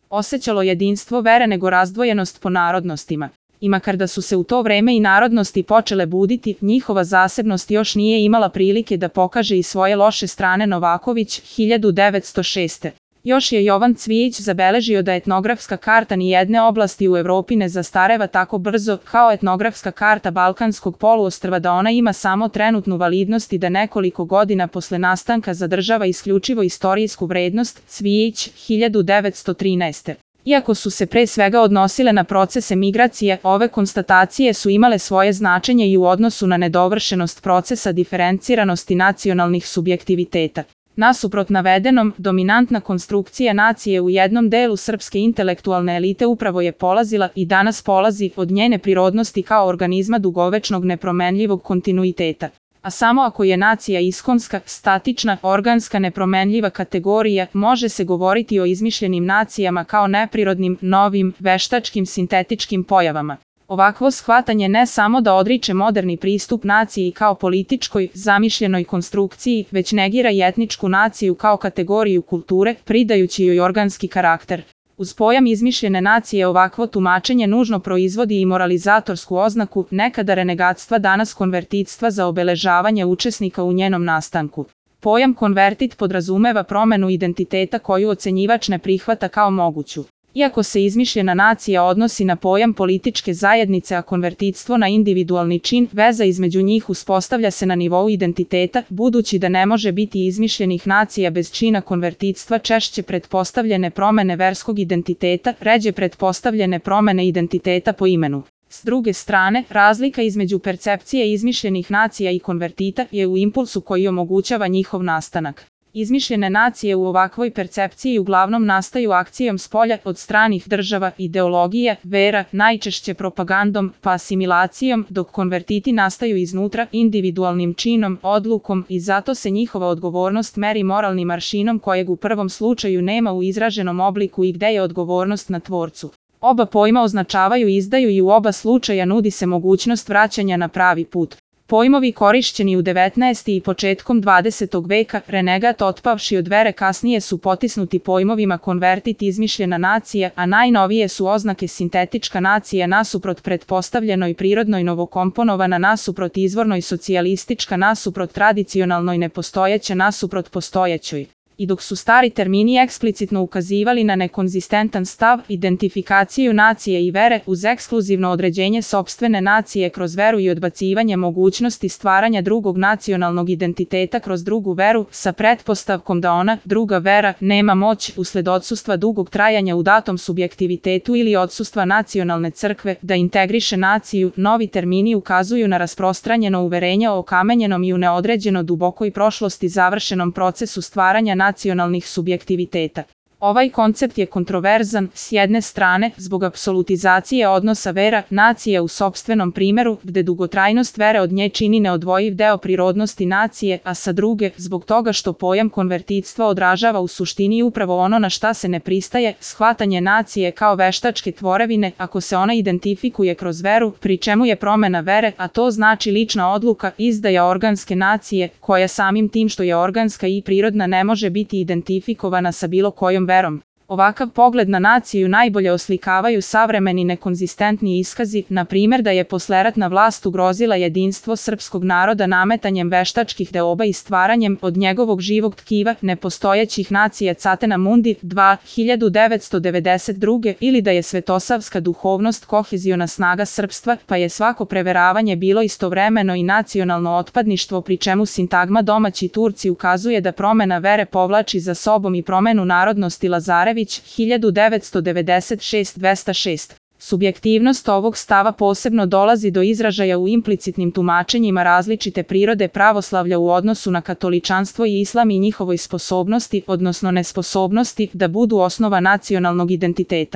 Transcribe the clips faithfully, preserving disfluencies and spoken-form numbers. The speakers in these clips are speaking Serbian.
osećalo jedinstvo vere nego razdvojenost po narodnostima. I makar da su se u to vreme i narodnosti počele buditi, njihova zasebnost još nije imala prilike da pokaže i svoje loše strane. Novaković, hiljadu devetsto šeste. Još je Jovan Cvijić zabeležio da etnografska karta nijedne oblasti u Evropi ne zastareva tako brzo kao etnografska karta Balkanskog poluostrva, da ona ima samo trenutnu validnost i da nekoliko godina posle nastanka zadržava isključivo istorijsku vrednost. Cvijić, hiljadu devetsto trinaeste. Iako su se pre svega odnosile na procese migracije, ove konstatacije su imale svoje značenje i u odnosu na nedovršenost procesa diferenciranosti nacionalnih subjektiviteta. Nasuprot navedenom, dominantna konstrukcija nacije u jednom delu srpske intelektualne elite upravo je polazila i danas polazi od njene prirodnosti kao organizma dugovečnog nepromenljivog kontinuiteta. A samo ako je nacija iskonska, statična, organska, nepromenljiva kategorija, može se govoriti o izmišljenim nacijama kao neprirodnim, novim, veštačkim, sintetičkim pojavama. Ovakvo shvatanje ne samo da odriče moderni pristup naciji kao političkoj, zamišljenoj konstrukciji, već negira i etničku naciju kao kategoriju kulture, pridajući joj organski karakter. Uz pojam izmišljene nacije ovakvo tumačenje nužno proizvodi i moralizatorsku oznaku, nekada renegatstva, danas konvertitstva za obeležavanje učesnika u njenom nastanku. Pojam konvertit podrazumeva promenu identiteta koju ocenjivač ne prihvata kao moguću. Iako se izmišljena nacija odnosi na pojam političke zajednice, a konvertitstvo na individualni čin, veza između njih uspostavlja se na nivou identiteta, budući da ne može biti izmišljenih nacija bez čina konvertitstva, češće pretpostavljene promene verskog identiteta, ređe pretpostavljene promene identiteta po imenu. S druge strane, razlika između percepcije izmišljenih nacija i konvertita je u impulsu koji omogućava njihov nastanak. Izmišljene nacije u ovakvoj percepciji uglavnom nastaju akcijom spolja od stranih država, ideologija, vera, najčešće propagandom, pa asimilacijom, dok konvertiti nastaju iznutra, individualnim činom, odlukom, i zato se njihova odgovornost meri moralnim aršinom kojeg u prvom slučaju nema u izraženom obliku i gde je odgovornost na tvorcu. Oba pojma označavaju izdaju i u oba slučaja nudi se mogućnost vraćanja na pravi put. Pojmovi korišćeni u devetnaestom i početkom dvadesetog veka, renegat otpavši od vere, kasnije su potisnuti pojmovima konvertit, izmišljena nacija, a najnovije su oznake sintetička nacija nasuprot pretpostavljenoj prirodnoj, novokomponovana nasuprot izvornoj, socijalistička nasuprot tradicionalnoj, nepostojeća nasuprot postojećoj. I dok su stari termini eksplicitno ukazivali na nekonzistentan stav, identifikaciju nacije i vere, uz ekskluzivno određenje sopstvene nacije kroz veru i odbacivanje mogućnosti stvaranja drugog nacionalnog identiteta kroz drugu veru, sa pretpostavkom da ona, druga vera, nema moć, usled odsustva dugog trajanja u datom subjektivitetu ili odsustva nacionalne crkve, da integriše naciju, novi termini ukazuju na rasprostranjeno uverenje o okamenjenom i u neodređeno dubokoj prošlosti završenom procesu stvaranja nacionalnih subjektiviteta. Ovaj koncept je kontroverzan, s jedne strane, zbog apsolutizacije odnosa vera, nacije u sopstvenom primeru, gde dugotrajnost vere od nje čini neodvojiv deo prirodnosti nacije, a sa druge, zbog toga što pojam konvertitstva odražava u suštini upravo ono na šta se ne pristaje, shvatanje nacije kao veštačke tvorevine, ako se ona identifikuje kroz veru, pri čemu je promena vere, a to znači lična odluka, izdaja organske nacije, koja samim tim što je organska i prirodna ne može biti identifikovana sa bilo kojom verom. Ovakav pogled na naciju najbolje oslikavaju savremeni nekonzistentni iskazi, na primjer da je posleratna vlast ugrozila jedinstvo srpskog naroda nametanjem veštačkih deoba i stvaranjem od njegovog živog tkiva nepostojećih nacija Catena Mundi, dva, hiljadu devetsto devedeset druge. ili da je svetosavska duhovnost koheziona snaga srpstva, pa je svako preveravanje bilo istovremeno i nacionalno otpadništvo, pri čemu sintagma domaći Turci ukazuje da promena vere povlači za sobom i promenu narodnosti. Lazarević, hiljadu devetsto devedeset šeste, dvesta šest. Subjektivnost ovog stava posebno dolazi do izražaja u implicitnim tumačenjima različite prirode pravoslavlja u odnosu na katoličanstvo i islam i njihovoj sposobnosti, odnosno nesposobnosti, da budu osnova nacionalnog identiteta.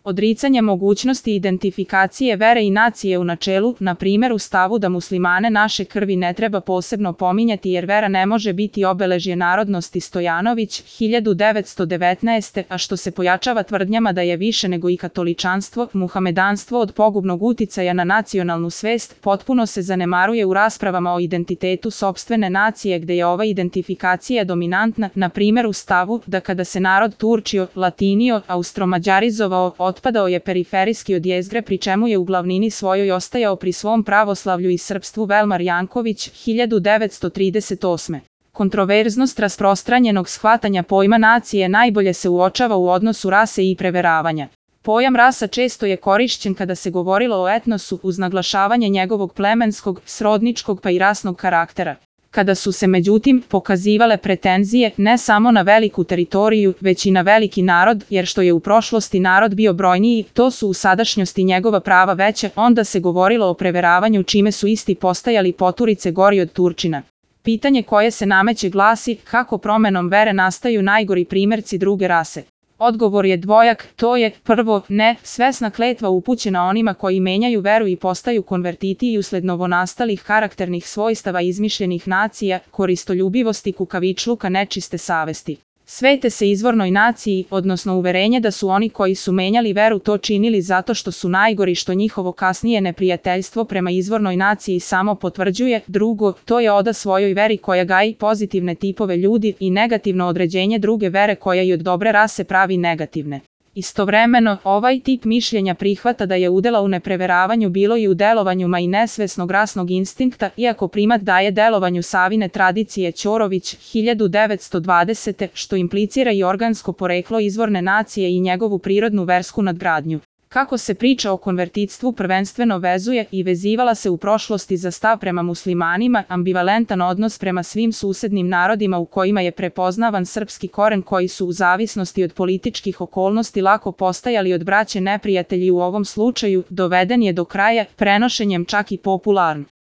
Odricanje mogućnosti identifikacije vere i nacije u načelu, na primjer u stavu da muslimane naše krvi ne treba posebno pominjati jer vera ne može biti obeležje narodnosti Stojanović, hiljadu devetsto devetnaeste. a što se pojačava tvrdnjama da je više nego i katoličanstvo, muhamedanstvo od pogubnog uticaja na nacionalnu svest, potpuno se zanemaruje u raspravama o identitetu sopstvene nacije gde je ova identifikacija dominantna, na primjer u stavu da kada se narod turčio, latinio, austromađarizovao, otpadao je periferijski od jezgre pri čemu je u glavnini svojoj ostajao pri svom pravoslavlju i srpstvu. Velmar Janković, hiljadu devetsto trideset osme. Kontroverznost rasprostranjenog shvatanja pojma nacije najbolje se uočava u odnosu rase i preveravanja. Pojam rasa često je korišćen kada se govorilo o etnosu uz naglašavanje njegovog plemenskog, srodničkog pa i rasnog karaktera. Kada su se međutim pokazivale pretenzije ne samo na veliku teritoriju, već i na veliki narod, jer što je u prošlosti narod bio brojniji, to su u sadašnjosti njegova prava veća, onda se govorilo o preveravanju čime su isti postajali poturice gori od Turčina. Pitanje koje se nameće glasi kako promenom vere nastaju najgori primjerci druge rase. Odgovor je dvojak, to je, prvo, ne, svesna kletva upućena onima koji menjaju veru i postaju konvertiti i usled novonastalih karakternih svojstava izmišljenih nacija, koristoljubivosti, kukavičluka, nečiste savesti. Svete se izvornoj naciji, odnosno uverenje da su oni koji su menjali veru to činili zato što su najgori što njihovo kasnije neprijateljstvo prema izvornoj naciji samo potvrđuje. Drugo, to je oda svojoj veri koja gaji pozitivne tipove ljudi i negativno određenje druge vere koja i od dobre rase pravi negativne. Istovremeno, ovaj tip mišljenja prihvata da je udela u nepreveravanju bilo i u delovanju ma i nesvesnog rasnog instinkta, iako primat daje delovanju Savine tradicije Ćorović, hiljadu devetsto dvadesete. što implicira i organsko poreklo izvorne nacije i njegovu prirodnu versku nadgradnju. Kako se priča o konvertitstvu prvenstveno vezuje i vezivala se u prošlosti za stav prema muslimanima, ambivalentan odnos prema svim susednim narodima u kojima je prepoznavan srpski koren koji su u zavisnosti od političkih okolnosti lako postajali od braće neprijatelji u ovom slučaju, doveden je do kraja prenošenjem čak i popularno.